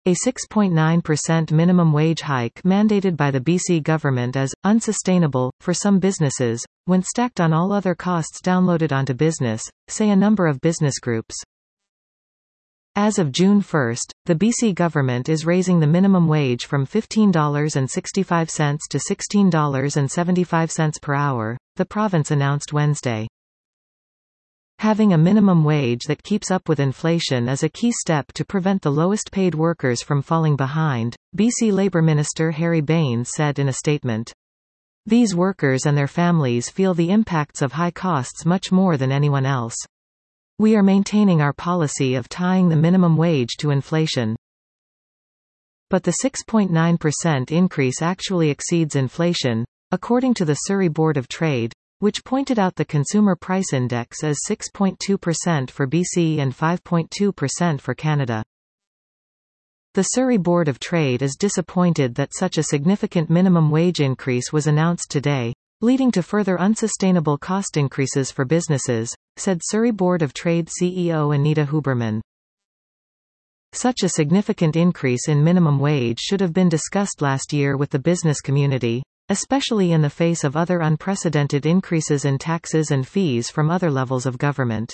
A 6.9% minimum wage hike mandated by the BC government is unsustainable for some businesses, when stacked on all other costs downloaded onto business, say a number of business groups. As of June 1, the BC government is raising the minimum wage from $15.65 to $16.75 per hour, the province announced Wednesday. Having a minimum wage that keeps up with inflation is a key step to prevent the lowest-paid workers from falling behind, BC Labour Minister Harry Bains said in a statement. These workers and their families feel the impacts of high costs much more than anyone else. We are maintaining our policy of tying the minimum wage to inflation. But the 6.9% increase actually exceeds inflation, according to the Surrey Board of Trade, which pointed out the Consumer Price Index as 6.2% for BC and 5.2% for Canada. The Surrey Board of Trade is disappointed that such a significant minimum wage increase was announced today, leading to further unsustainable cost increases for businesses, said Surrey Board of Trade CEO Anita Huberman. Such a significant increase in minimum wage should have been discussed last year with the business community, especially in the face of other unprecedented increases in taxes and fees from other levels of government.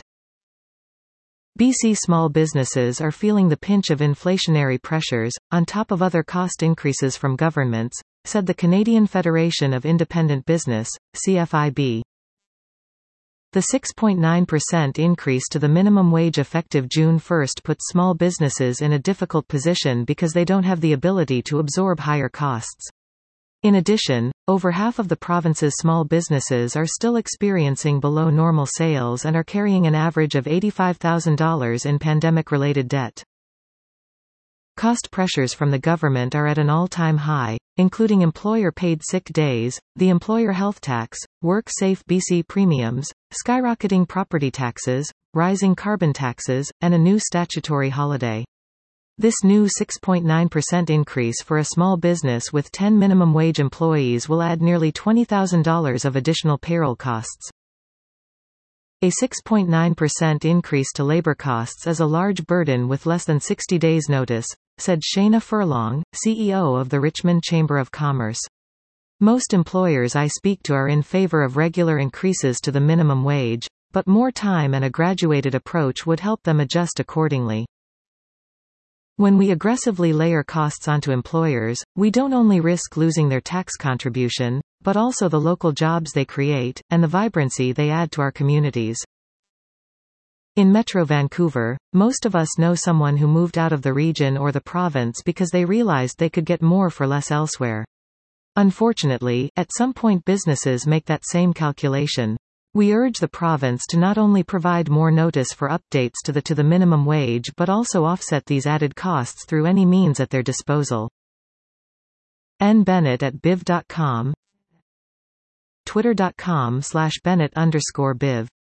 BC small businesses are feeling the pinch of inflationary pressures, on top of other cost increases from governments, said the Canadian Federation of Independent Business, CFIB. The 6.9% increase to the minimum wage effective June 1 puts small businesses in a difficult position because they don't have the ability to absorb higher costs. In addition, over half of the province's small businesses are still experiencing below normal sales and are carrying an average of $85,000 in pandemic-related debt. Cost pressures from the government are at an all-time high, including employer-paid sick days, the employer health tax, WorkSafe BC premiums, skyrocketing property taxes, rising carbon taxes, and a new statutory holiday. This new 6.9% increase for a small business with 10 minimum wage employees will add nearly $20,000 of additional payroll costs. A 6.9% increase to labor costs is a large burden with less than 60 days' notice, said Shayna Furlong, CEO of the Richmond Chamber of Commerce. Most employers I speak to are in favor of regular increases to the minimum wage, but more time and a graduated approach would help them adjust accordingly. When we aggressively layer costs onto employers, we don't only risk losing their tax contribution, but also the local jobs they create, and the vibrancy they add to our communities. In Metro Vancouver, most of us know someone who moved out of the region or the province because they realized they could get more for less elsewhere. Unfortunately, at some point businesses make that same calculation. We urge the province to not only provide more notice for updates to the minimum wage but also offset these added costs through any means at their disposal. N. Bennett at biv.com, twitter.com/Bennett_Biv